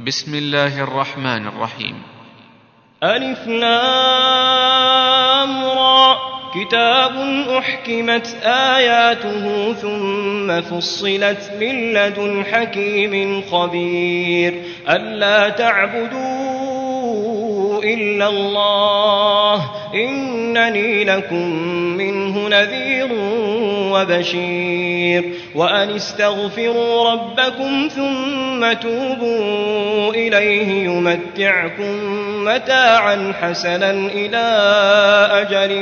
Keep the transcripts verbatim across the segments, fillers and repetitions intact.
بسم الله الرحمن الرحيم. ألف لام را كتاب أحكمت آياته ثم فصلت من لدن حكيم خبير ألا تعبدوا إلا الله إنني لكم منه نذير وبشير وأن استغفروا ربكم ثم توبوا إليه يمتعكم متاعا حسنا إلى أجل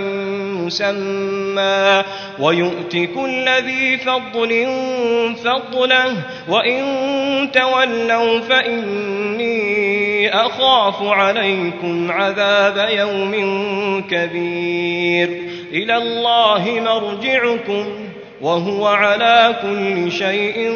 مسمى ويؤت كل ذي فضل فضله وإن تولوا فإني أخاف عليكم عذاب يوم كبير إلى الله مرجعكم وهو على كل شيء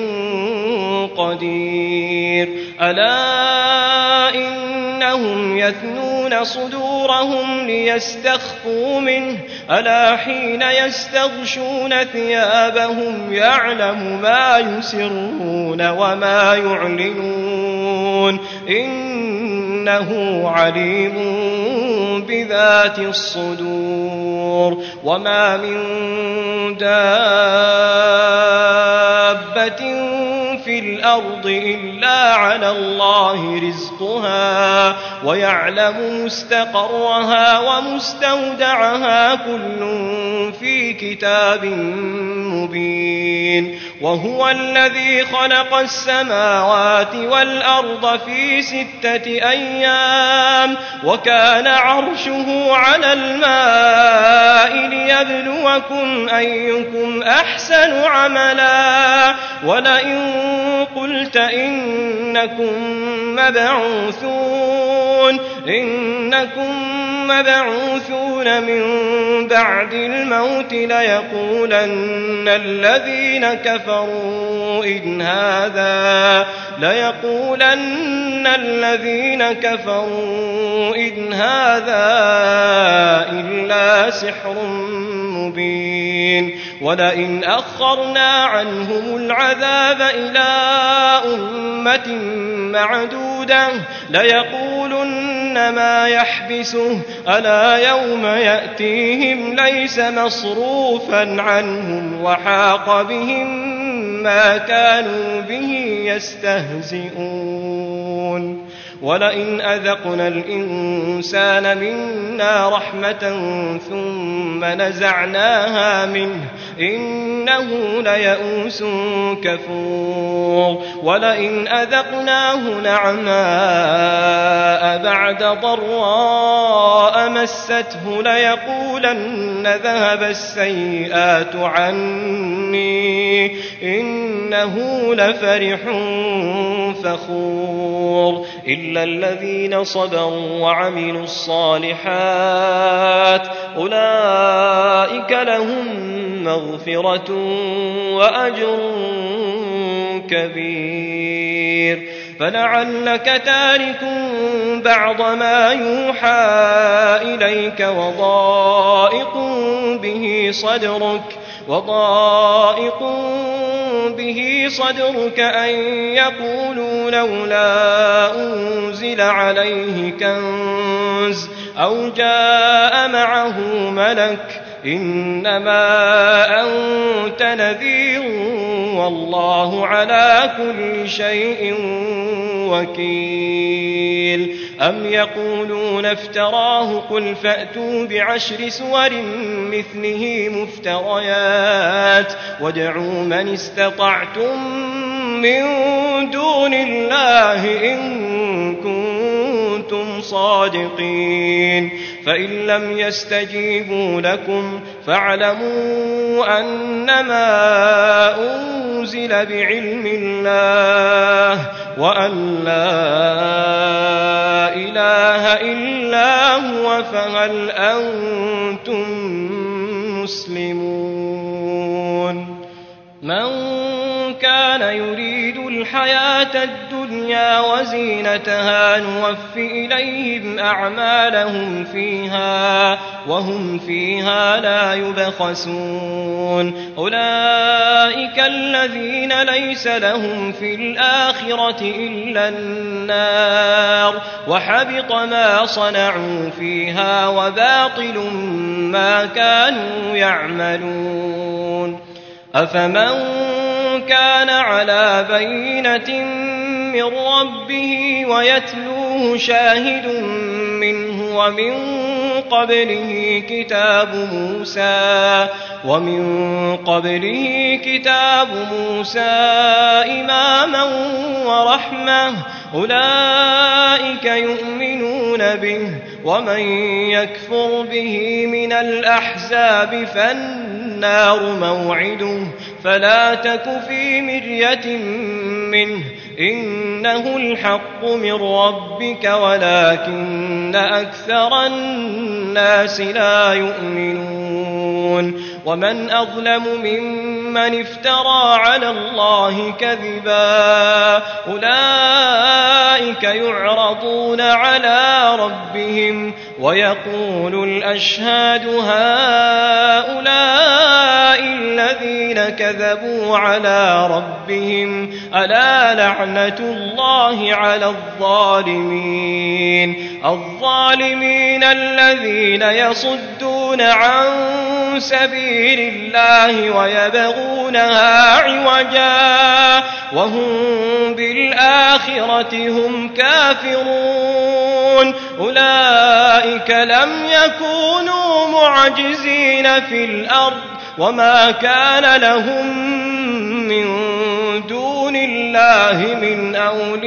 قدير ألا إنهم يثنون صدورهم ليستخفوا منه ألا حين يستغشون ثيابهم يعلم ما يسرون وما يعلنون إنه عليم بذات الصدور وما من دابة في الأرض إلا على الله رزقها ويعلم مستقرها ومستودعها كل في كتاب مبين وهو الذي خلق السماوات والأرض في ستة أيام وكان عرشه على الماء ليبلوكم أيكم أحسن عملا ولئن قلت إنكم مبعوثون إنكم مبعوثون من بعد الموت ليقولن الذين كفروا إن هذا ليقولن الذين كفروا إن هذا إلا سحر مبين ولئن أخرنا عنهم العذاب إلى أمة معدودة ليقولن ما يحبسه ألا يوم يأتيهم ليس مصروفا عنهم وحاق بهم ما كانوا به يستهزئون ولئن أذقنا الإنسان منا رحمة ثم نزعناها منه إنه ليئوس كفور ولئن أذقناه نعماء بعد ضراء مسته ليقولن ذهب السيئات عني إنه لفرح فخور إلا الذين صبروا وعملوا الصالحات أولئك لهم مغفرة وأجر كبير فلعلك تارك بعض ما يوحى إليك وضائق به صدرك وضائق به صدرك أن يقولوا لولا أنزل عليه كنز أو جاء معه ملك إنما أنت نذير والله على كل شيء وكيل أم يقولون افتراه قل فأتوا بعشر سور مثله مفتريات وادعوا من استطعتم من دون الله إن كنتم صادقين فإن لم يستجيبوا لكم فاعلموا أنما أنزل بعلم الله وأن لا إله إلا هو فهل أنتم مسلمون من كان يريد الحياة الدنيا الدنيا وزينتها نوف إليهم أعمالهم فيها وهم فيها لا يبخسون أولئك الذين ليس لهم في الآخرة إلا النار وحبط ما صنعوا فيها وباطل ما كانوا يعملون أفمن كان على بينة من ربه ويتلوه شاهد منه ومن قبله كتاب موسى ومن قبله كتاب موسى إماما ورحمة أولئك يؤمنون به ومن يكفر به من الأحزاب فالنار موعده فلا تك في مرية منه إنه الحق من ربك ولكن أكثر الناس لا يؤمنون ومن أظلم ممن افترى على الله كذبا أولئك يعرضون على ربهم ويقول الأشهاد هؤلاء الذين كذبوا على ربهم ألا لعنة الله على الظالمين الظالمين الذين يصدون عن سبيل الله ويبغونها عوجا وهم بالآخرة هم كافرون أولئك لم يكونوا معجزين في الأرض وما كان لهم من دون الله من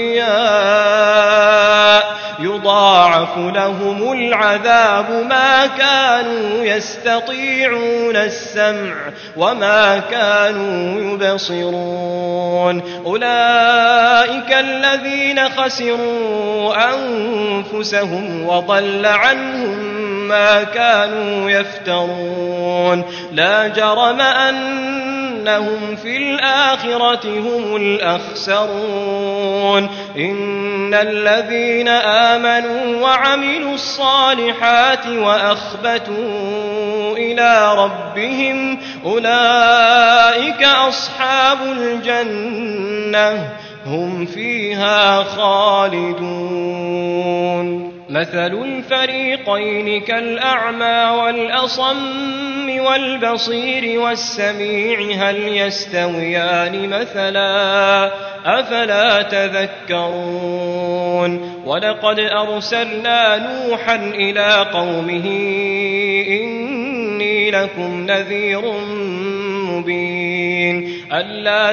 أولياء يضاعف لهم العذاب ما كانوا يستطيعون السمع وما كانوا يبصرون أولئك الذين خسروا أنفسهم وضل عنهم ما كانوا يفترون لا جرم أنهم في الآخرة هم الأخسرون إن الذين آمنوا وعملوا الصالحات وأخبتوا إلى ربهم أولئك أصحاب الجنة هم فيها خالدون مثل الفريقين كالأعمى والأصم والبصير والسميع هل يستويان مثلا أفلا تذكرون ولقد أرسلنا نوحا إلى قومه إني لكم نذير مبين ألا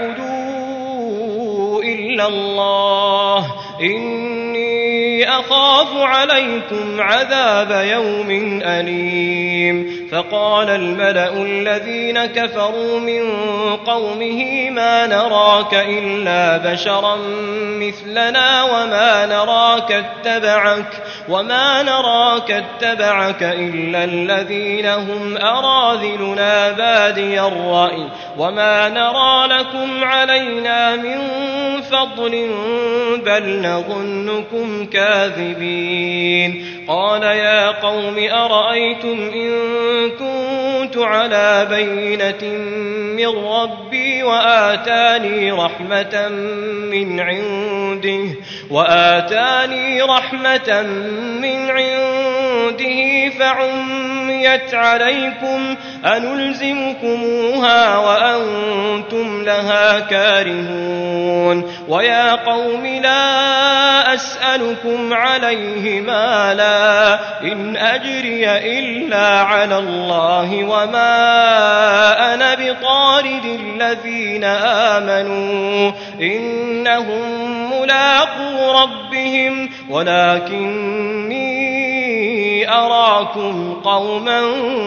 تعبدوا إلا الله إني أخاف عليكم عذاب يوم أليم فقال الملأ الذين كفروا من قومه ما نراك إلا بشرا مثلنا وما نراك اتبعك وما نراك اتبعك إلا الذين هم أراذلنا بادي الرأي وما نرى لكم علينا من فضل بل نظنكم كاذبين قال يا قوم أرأيتم إن كنت على بينة من ربي وآتاني رحمة من عنده وآتاني رحمة من عنده فعميت عليكم أنلزمكموها وأنتم لها كارهون ويا قوم لا أسألكم عليه مالا إن أجري إلا على الله وما أنا بطارد الذين آمنوا إنهم ملاقو ربهم ولكني أراكم قوما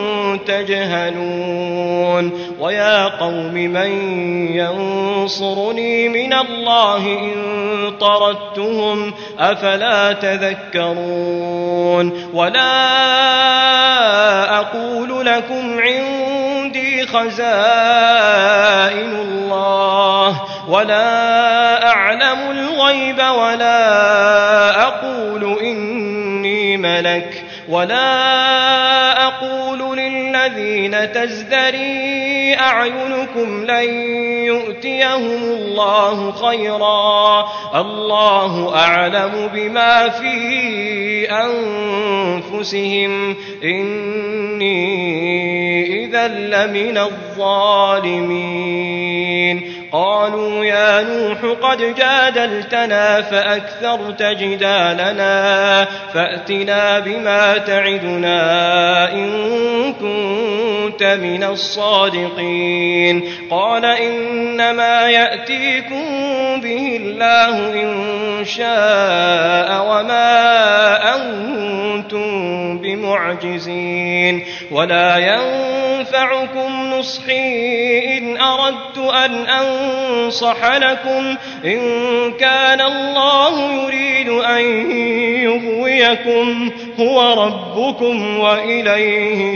تجهلون ويا قوم من ينصرني من الله إن طردتهم أفلا تذكرون ولا أقول لكم عندي خزائن الله ولا أعلم الغيب ولا أقول إني ملك ولا أقول للذين تزدري أعينكم لن يؤتيهم الله خيرا الله أعلم بما في أنفسهم إني إذا لمن الظالمين قالوا يا نوح قد جادلتنا فأكثرت جدالنا فأتنا بما تعدنا إن كنت من الصادقين قال إنما يأتيكم به الله إن شاء وما أنتم بمعجزين ولا ينفعكم نصحي إن أردت أن أنصح لكم إن كان الله يريد أن يغويكم هو ربكم وإليه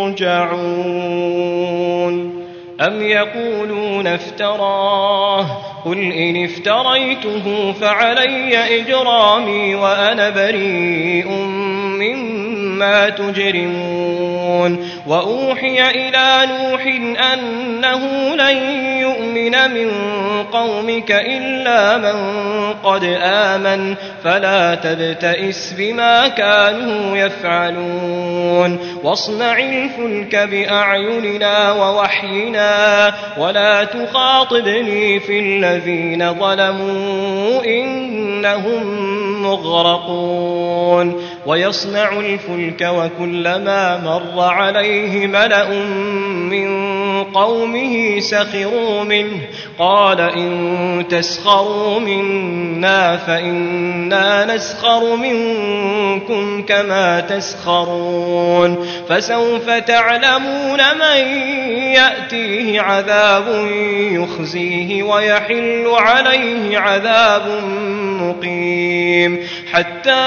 ترجعون أم يقولون افتراه قل إن افتريته فعلي إجرامي وأنا بريء مما تجرمون وأوحي إلى نوح أنه لن يؤمن من قومك إلا من قد آمن فلا تبتئس بما كانوا يفعلون واصنع الفلك بأعيننا ووحينا ولا تخاطبني في الذين ظلموا إنهم مغرقون ويصنع الفلك وكلما مر عليه ملأ من قومه سخروا منه قال إن تسخروا منا فإنا نسخر منكم كما تسخرون فسوف تعلمون من يأتيه عذاب يخزيه ويحل عليه عذاب مقيم حتى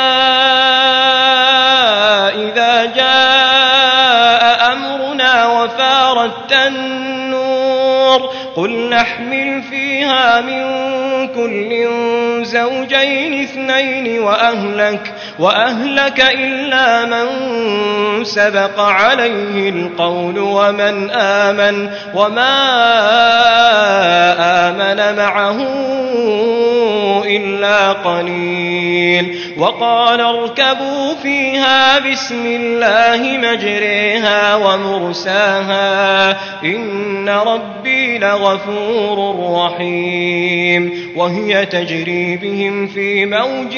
إذا جاء أمرنا وفارت النور قل نحمل فيها من كل زوجين اثنين وأهلك, وأهلك إلا من سبق عليه القول ومن آمن وما آمن معه إلا قليل وقال اركبوا فيها بسم الله مجريها ومرساها إن ربي لغفور رحيم وهي تجري بهم في موج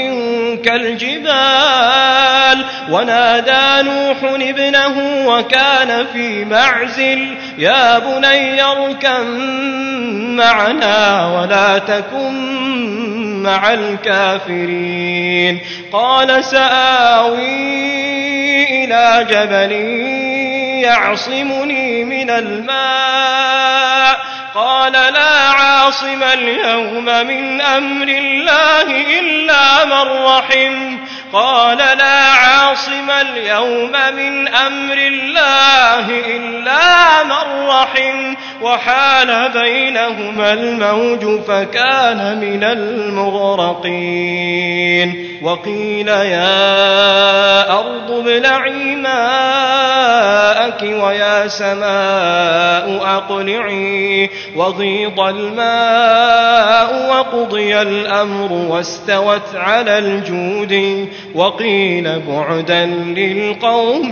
كالجبال ونادى نوح ابنه وكان في معزل يا بني اركب معنا ولا تكن مع الكافرين قال سآوي إلى جبل يعصمني من الماء قال لا عاصم اليوم من أمر الله إلا من رحم قال لا عاصم اليوم من أمر الله إلا من رحم وحال بينهما الموج فكان من المغرقين وقيل يا أرض ابلعي ماءك ويا سماء أقلعي وغيض الماء وقضي الأمر واستوت على الجود وقيل بعدا للقوم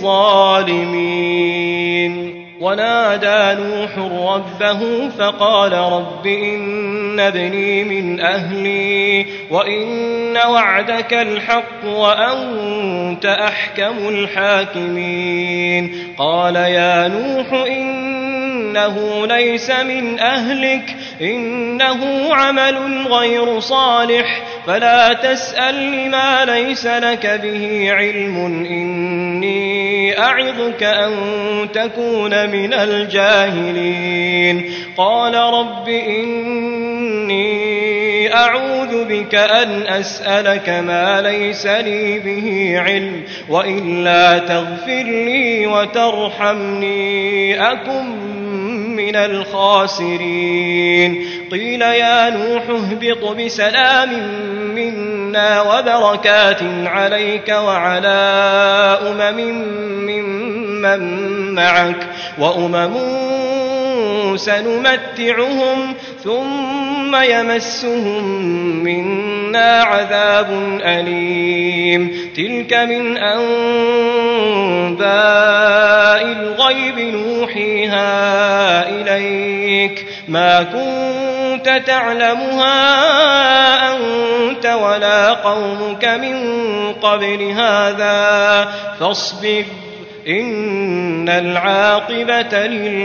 الظالمين ونادى نوح ربه فقال رب إن ابني من أهلي وإن وعدك الحق وأنت أحكم الحاكمين قال يا نوح إنه ليس من أهلك إنه عمل غير صالح فلا تسأل لما ليس لك به علم إني أعظك أن تكون من الجاهلين قال رب إني أعوذ بك أن أسألك ما ليس لي به علم وإلا تغفر لي وترحمني أكن من الخاسرين قيل يا نوح اهبط بسلام منا وبركات عليك وعلى أمم ممن معك وأمم سنمتعهم ثم يمسهم منا عذاب أليم تلك من أنباء الغيب نوحيها إليك ما كنت تعلمها أنت ولا قومك من قبل هذا فاصبر إن العاقبة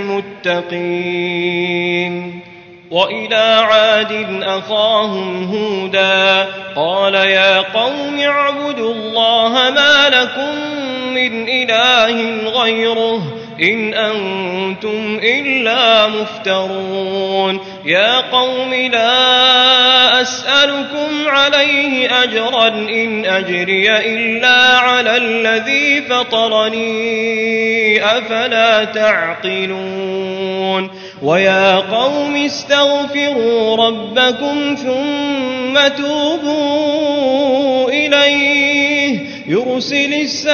للمتقين وإلى عاد أخاهم هودا قال يا قوم اعبدوا الله ما لكم من إله غيره إن أنتم إلا مفترون يا قوم لا أسألكم عليه أجرا إن أجري إلا على الذي فطرني أفلا تعقلون ويا قوم استغفروا ربكم ثم توبوا إليه يرسل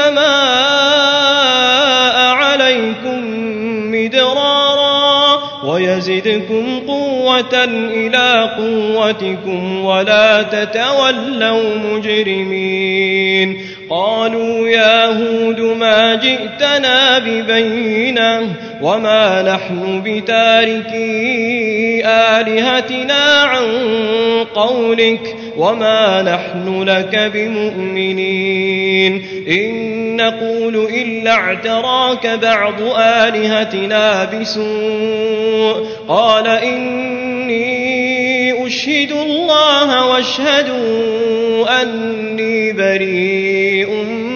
السماء عليكم مدرارا ويزدكم قوة إلى قوتكم ولا تتولوا مجرمين قالوا يا هود ما جئتنا ببينة وما نحن بتاركي آلهتنا عن قولك وما نحن لك بمؤمنين إن نقول إلا اعتراك بعض آلهتنا بسوء قال إني أشهد الله واشهدوا أني بريء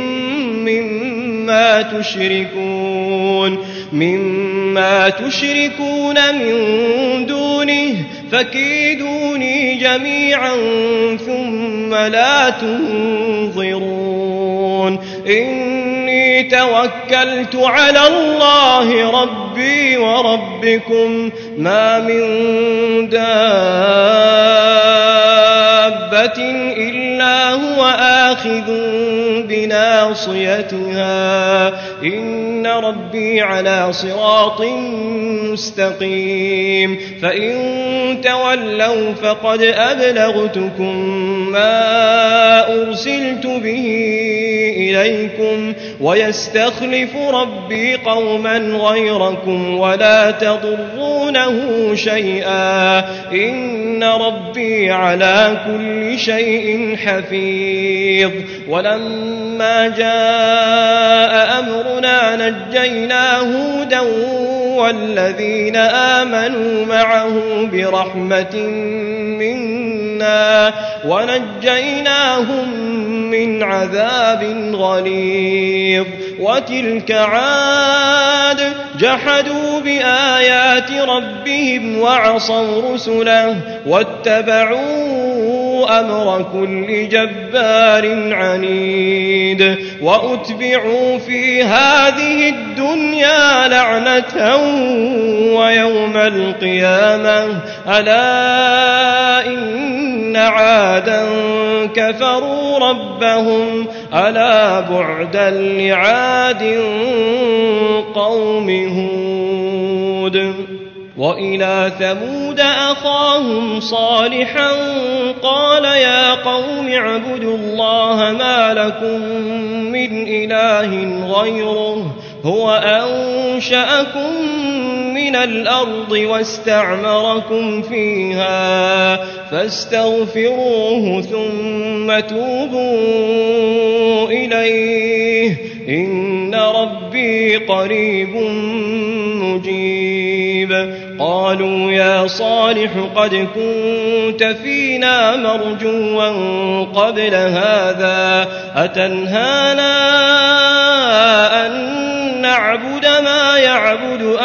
مما تشركون مما تشركون من دونه فكيدوني جميعا ثم لا تنظرون إني توكلت على الله ربي وربكم ما من دابة إلا هو آخذ بناصيتها إن ربي على صراط مستقيم فإن تولوا فقد أبلغتكم ما أرسلت به إليكم ويستخلف ربي قوما غيركم ولا تضرونه شيئا إن ربي على كل شيء حفيظ ولما جاء أمرنا نجينا هودا والذين آمنوا معه برحمة منا ونجيناهم من عذاب غليظ وتلك عاد جحدوا بآيات ربهم وعصوا رسله واتبعوا أمر كل جبار عنيد وأتبعوا في هذه الدنيا لعنة ويوم القيامة ألا إن عادا كفروا ربهم ألا بعدا لعاد قوم هود وإلى ثمود أخاهم صالحا قال يا قوم اعبدوا الله ما لكم من إله غيره هو أنشأكم من الأرض واستعمركم فيها فاستغفروه ثم توبوا إليه إن ربي قريب مجيب قالوا يا صالح قد كنت فينا مرجوا قبل هذا أتنهانا أن نعبد ما يعبد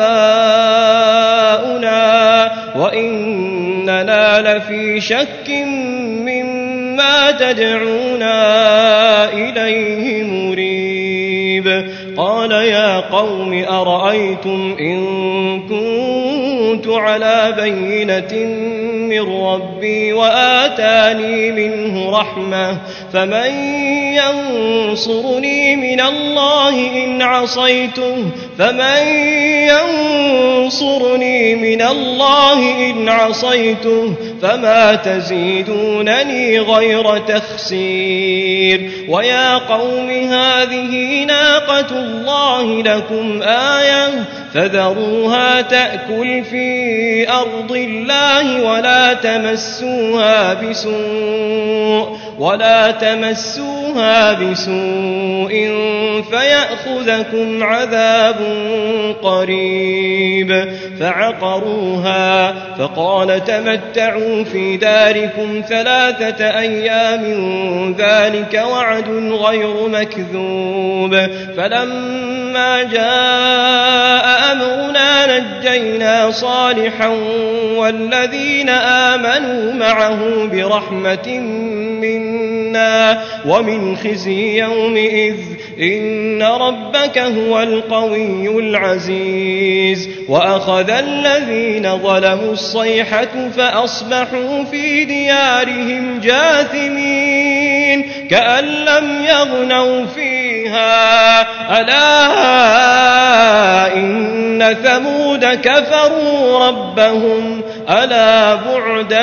آباؤنا وإننا لفي شك مما تدعونا إليه مريب قال يا قوم أرأيتم إن كنتم على بينة من ربي وآتاني منه رحمة فمن ينصرني من الله إن عصيته فمن ينصرني من الله إن عصيته فما تزيدونني غير تخسير ويا قوم هذه ناقة الله لكم آية فذروها تأكل في أرض الله ولا تمسوها بسوء ولا تمسوها بسوء فيأخذكم عذاب قريب فعقروها فقال تمتعوا في داركم ثلاثة أيام ذلك وعد غير مكذوب فلما جاء أمرنا نجينا صالحا والذين آمنوا معه برحمة منا ومن خزي يومئذ إن ربك هو القوي العزيز وأخذ الذين ظلموا الصيحة فأصبحوا في ديارهم جاثمين كأن لم يغنوا فيها ألا إن ثمود كفروا ربهم ألا بعدا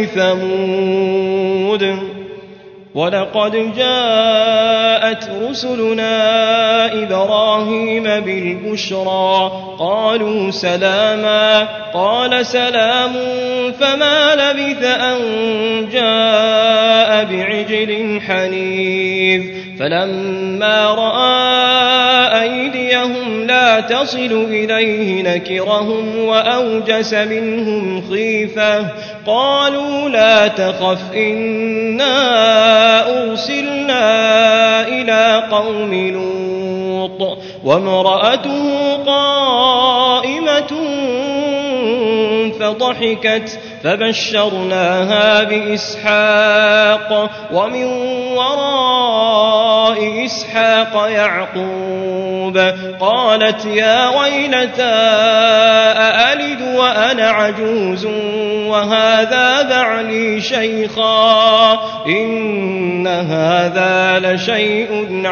لثمود ولقد جاءت رسلنا إبراهيم بالبشرى قالوا سلاما قال سلام فما لبث أن جاء بعجل حنيذ فلما رأى أيديهم لا تصل إليه نكرهم وأوجس منهم خيفة قالوا لا تخف إنا أرسلنا إلى قوم لوط وامرأته قائمة فضحكت فبشرناها بإسحاق ومن وراء إسحاق يعقوب قالت يا ويلتى أألد وأنا عجوز وهذا بعلي شيخا إن هذا لشيء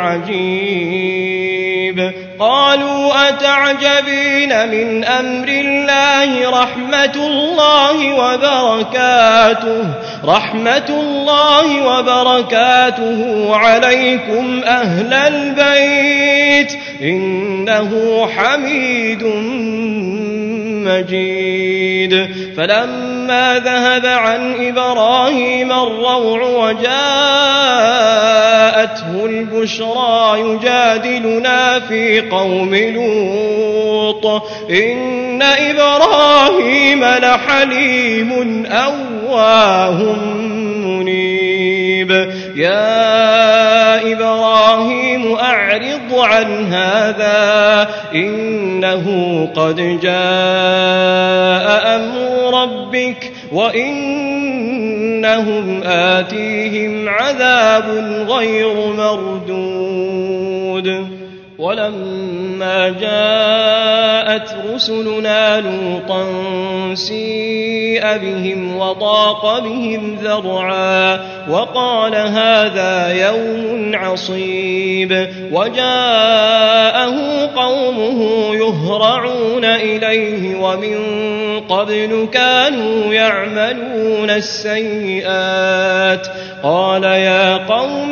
عجيب قالوا أتعجبين من أمر الله رحمة الله وبركاته رحمة الله وبركاته عليكم أهل البيت إنه حميد مجيد فلما ذهب عن إبراهيم الروع وجاءته البشرى يجادلنا في قوم لوط إن إبراهيم لحليم أواه منيب يا إبراهيم أعرض عن هذا إنه قد جاء أمر ربك وإنهم آتيهم عذاب غير مردود ولما جاءت رسلنا لوطا سيء بهم وضاق بهم ذرعا وقال هذا يوم عصيب وجاءه قومه يهرعون إليه ومن قبل كانوا يعملون السيئات قال يا قوم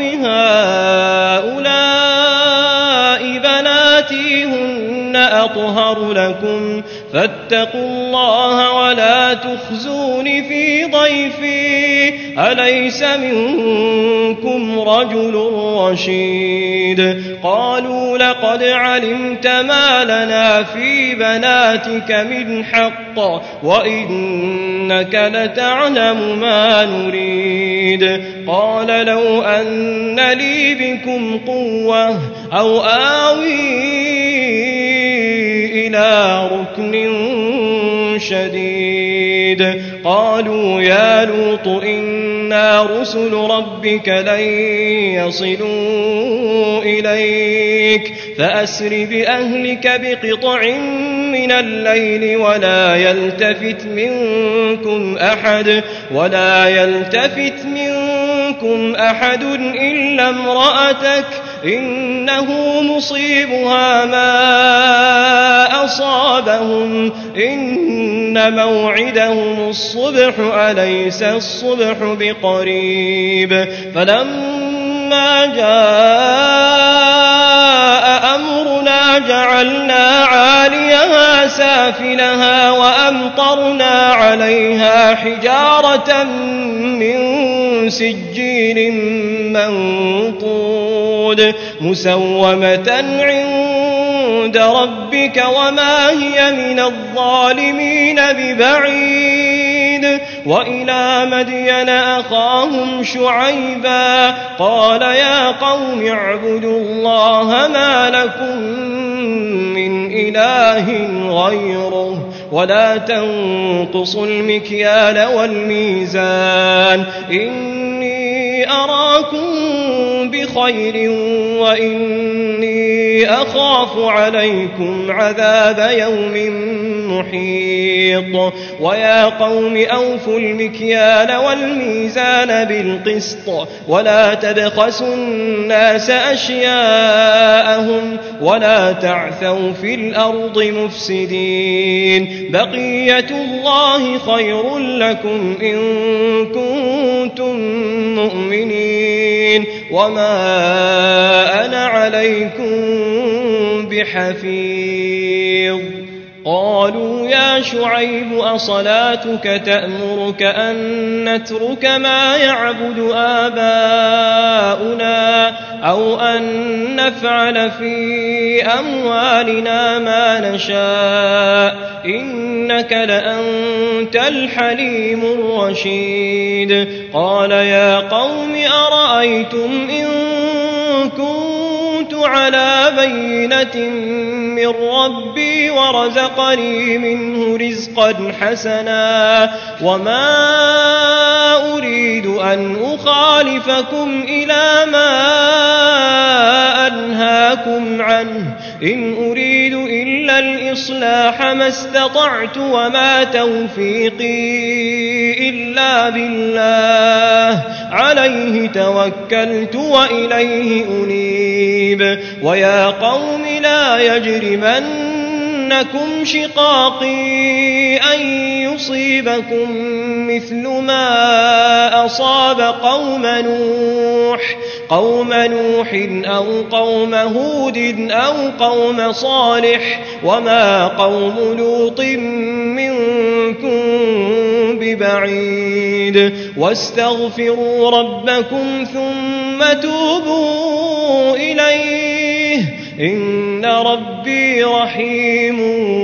هؤلاء بناتي هن أطهر لكم فاتقوا الله ولا تخزون في ضيفي أليس منكم رجل رشيد قالوا لقد علمت ما لنا في بناتك من حق وإنك لتعلم ما نريد قال لو أن لي بكم قوة أو آوي إلى ركن شديد قالوا يا لوط إنا رسل ربك لن يصلوا إليك فأسر بأهلك بقطع من الليل ولا يلتفت منكم أحد ولا يلتفت منكم أحد إلا امرأتك إنه مصيبها ما أصابهم إن موعدهم الصبح أليس الصبح بقريب فلما جاء أمرنا جعلنا عاليها سافلها وأمطرنا عليها حجارة من سجيل منضود مسومة عند ربك وما هي من الظالمين ببعيد وإلى مدين أخاهم شعيبا قال يا قوم اعبدوا الله ما لكم من إله غيره ولا تنقصوا المكيال والميزان إني أراكم بخير وإني أخاف عليكم عذاب يوم محيط ويا قوم أوفوا المكيال والميزان بالقسط ولا تبخسوا الناس أشياءهم ولا تعثوا في الأرض مفسدين بقية الله خير لكم إن كنتم مؤمنين وما أنا عليكم بحفيظ قالوا يا شعيب أصلاتك تأمرك أن نترك ما يعبد آباؤنا أو أن نفعل في أموالنا ما نشاء إنك لأنت الحليم الرشيد قال يا قوم أرأيتم إن كنت على بينة من ربي ورزقني منه رزقا حسنا وما أريد أن أخالفكم إلى ما أنهاكم عنه إن أريد إلا الإصلاح ما استطعت وما توفيقي إلا بالله عليه توكلت وإليه أنيب ويا قوم لا يجرمنكم شقاقي أن يصيبكم مثل ما أصاب قوم نوح قوم نوح أو قوم هود أو قوم صالح وما قوم لوط منكم ببعيد واستغفروا ربكم ثم توبوا إليه إن ربي رحيم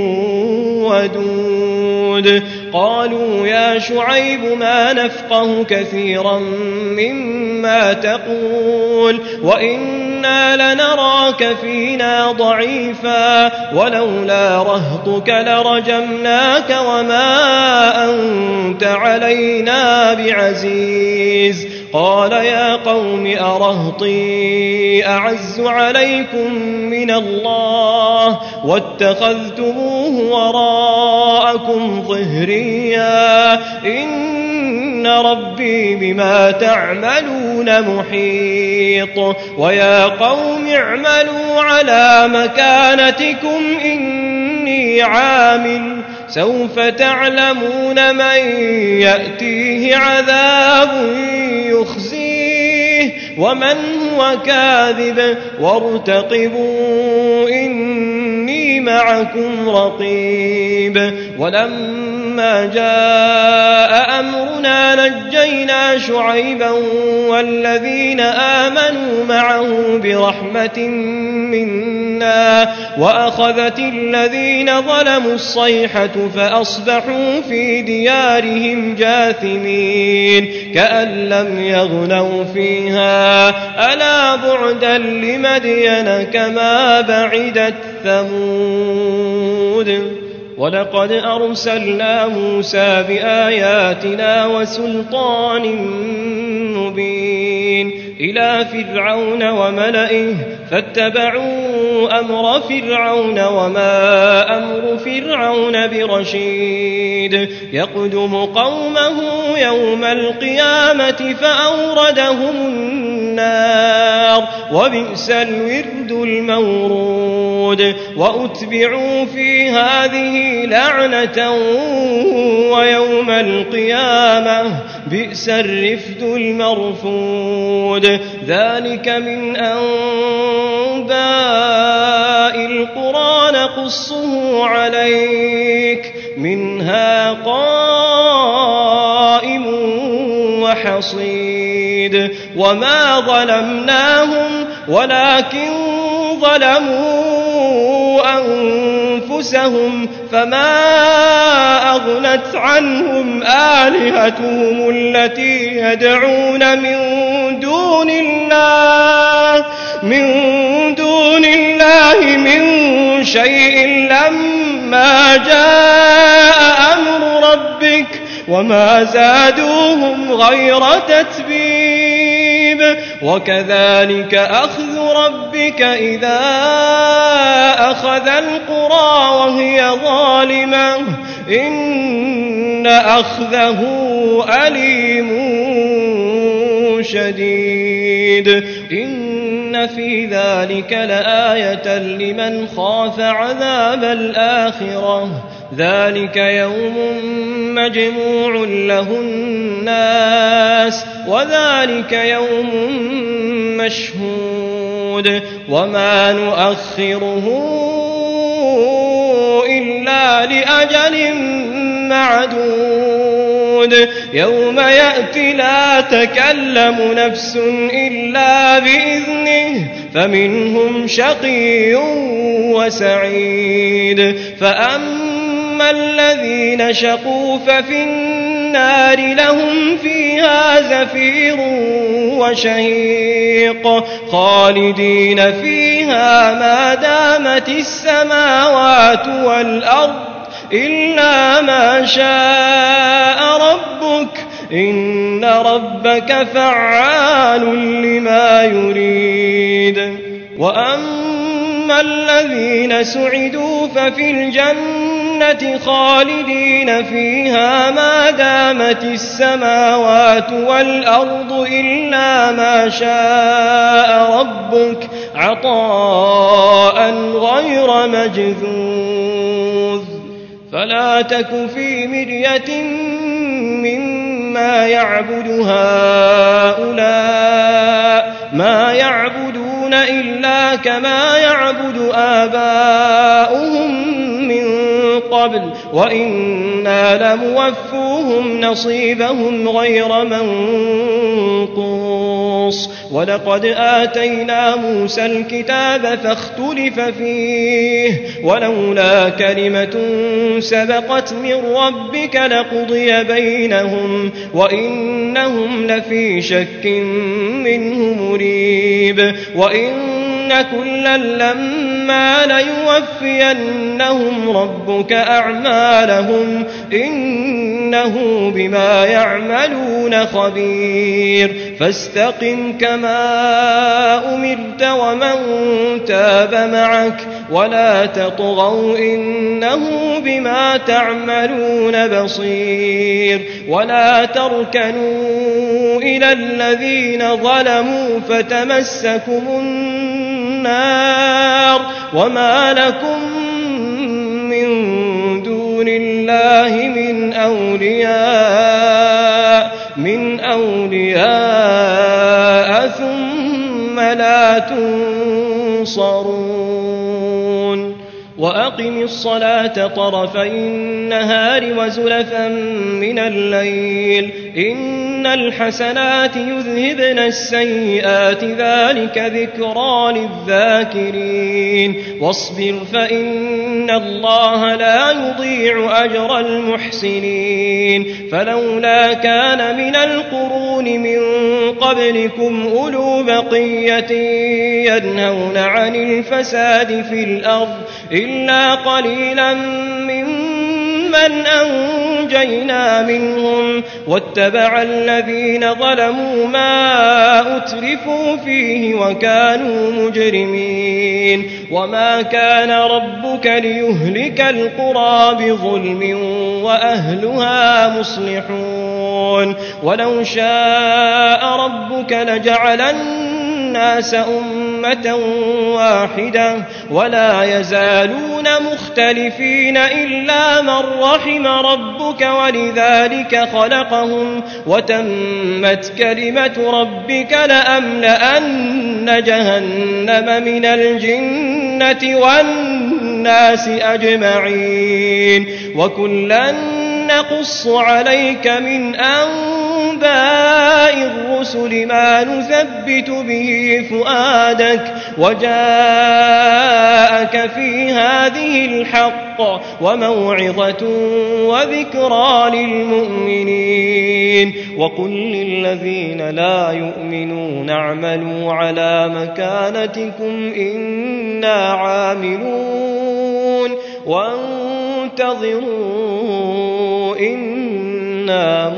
ودود قالوا يا شعيب ما نفقه كثيرا مما تقول وإنا لنراك فينا ضعيفا ولولا رهطك لرجمناك وما أنت علينا بعزيز قال يا قوم أرهطي أعز عليكم من الله واتخذتموه وراءكم ظهريا إن ربي بما تعملون محيط ويا قوم اعملوا على مكانتكم إني عامل سوف تعلمون من يأتيه عذاب يخزيه ومن هو كاذب وارتقبوا إني معكم رقيب ولما جاء أمرنا نجينا شعيبا والذين آمنوا معه برحمة منا وأخذت الذين ظلموا الصيحة فأصبحوا في ديارهم جاثمين كأن لم يغنوا فيها ألا بعدا لمدين كما بعدت ثمود ولقد أرسلنا موسى بآياتنا وسلطان مبين إلى فرعون وملئه فاتبعوا أمر فرعون وما أمر فرعون برشيد يقدم قومه يوم القيامة فأوردهم النار وبئس الورد المورود وأتبعوا في هذه لعنة ويوم القيامة بئس الرفد المرفود ذلك من أنباء القرى نقصه عليك منها قائم وحصيد وما ظلمناهم ولكن ظلموا أنفسهم فما أغنت عنهم آلهتهم التي يدعون من دون الله من دون الله من شيء لما جاء أمر ربك وما زادوهم غير تتبيب وكذلك أخذ ربك إذا أخذ القرى وهي ظالمة إن أخذه أليم شديد إن في ذلك لآية لمن خاف عذاب الآخرة ذلك يوم مجموع له الناس وذلك يوم مشهود وما نؤخره إلا لأجل معدود يوم يأتي لا تكلم نفس إلا بإذنه فمنهم شقي وسعيد فأما الذين شقوا ففي النار لهم فيها زفير وشهيق خالدين فيها ما دامت السماوات والأرض إلا ما شاء ربك إن ربك فعال لما يريد وأما الذين سعدوا ففي الجنة خالدين فيها ما دامت السماوات والأرض إلا ما شاء ربك عطاء غير مجذوذ فلا تك في مرية مما يعبد هؤلاء ما يعبدون إلا كما يعبد آباؤهم من قبل وإنا لموفوهم نصيبهم غير منقوص ولقد آتينا موسى الكتاب فاختلف فيه ولولا كلمة سبقت من ربك لقضي بينهم وإنهم لفي شك منه مريب وإن كلا لما ليوفينهم ربك أعمالهم إنه بما يعملون خبير فاستقم كما أمرت ومن تاب معك ولا تطغوا إنه بما تعملون بصير ولا تركنوا إلى الذين ظلموا فتمسكم النار وما لكم من دون الله من أولياء من أولياء ثم لا تنصرون وأقم الصلاة طرفي النهار وزلفا من الليل إن الحسنات يذهبن السيئات ذلك ذكرى للذاكرين واصبر فإن الله لا يضيع أجر المحسنين فلولا كان من القرون من قبلكم أولو بقية ينهون عن الفساد في الأرض إلا قليلا ممن أنجينا منهم واتبع الذين ظلموا ما أترفوا فيه وكانوا مجرمين وما كان ربك ليهلك القرى بظلم وأهلها مصلحون ولو شاء ربك لجعل الناس أمة واحدة ولا يزالون مختلفين إلا من رحم ربك ولذلك خلقهم وتمت كلمة ربك لأملأن جهنم من الجنة والناس أجمعين وكلا نقص عليك من أنباء الرسل ما نثبت به فؤادك وجاءك في هذه الحق وموعظة وذكرى للمؤمنين وقل للذين لا يؤمنون اعملوا على مكانتكم إنا عاملون وانتظروا إنا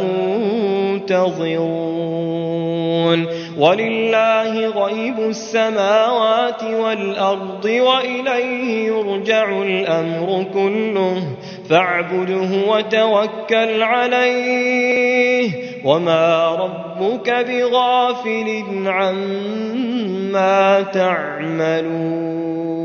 منتظرون ولله غيب السماوات والأرض وإليه يرجع الأمر كله فاعبده وتوكل عليه وما ربك بغافل عما تعملون